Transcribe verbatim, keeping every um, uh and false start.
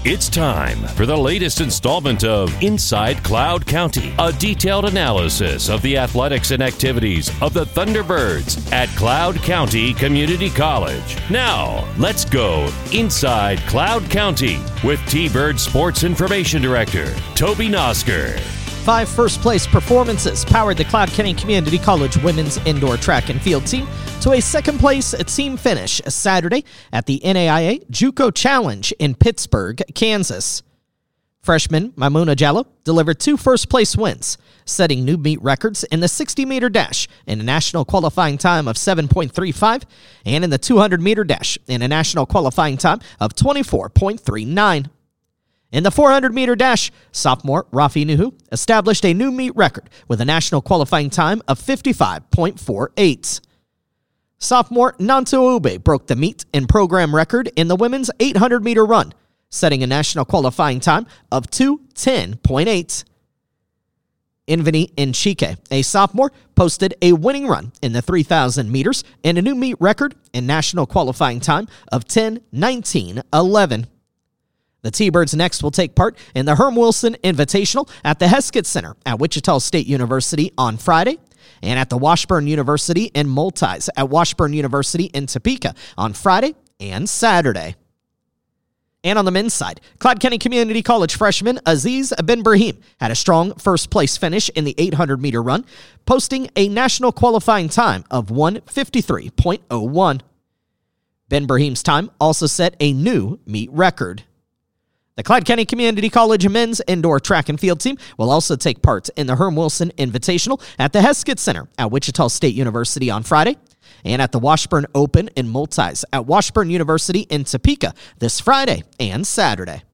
It's time for the latest installment of Inside Cloud County, a detailed analysis of the athletics and activities of the Thunderbirds at Cloud County Community College. Now, let's go Inside Cloud County with T-Bird Sports Information Director, Toby Nosker. Five first-place performances powered the Cloud County Community College women's indoor track and field team to a second-place team finish Saturday at the N A I A JUCO Challenge in Pittsburg, Kansas. Freshman Maimuna Jallo delivered two first-place wins, setting new meet records in the sixty-meter dash in a national qualifying time of seven point three five and in the two hundred meter dash in a national qualifying time of twenty-four point three nine. In the four hundred meter dash, sophomore Rafi Nuhu established a new meet record with a national qualifying time of fifty-five point four eight. Sophomore Nanto Ube broke the meet and program record in the women's eight hundred meter run, setting a national qualifying time of two ten point eight. Inveni Nchike, a sophomore, posted a winning run in the three thousand meters and a new meet record and national qualifying time of ten nineteen eleven. The T-Birds next will take part in the Herm Wilson Invitational at the Heskett Center at Wichita State University on Friday and at the Washburn University in Multis at Washburn University in Topeka on Friday and Saturday. And on the men's side, Cloud County Community College freshman Aziz Ben Brahim had a strong first-place finish in the eight hundred meter run, posting a national qualifying time of one fifty-three point oh one. Ben Brahim's time also set a new meet record. The Cloud County Community College men's indoor track and field team will also take part in the Herm Wilson Invitational at the Heskett Center at Wichita State University on Friday and at the Washburn Open in Multis at Washburn University in Topeka this Friday and Saturday.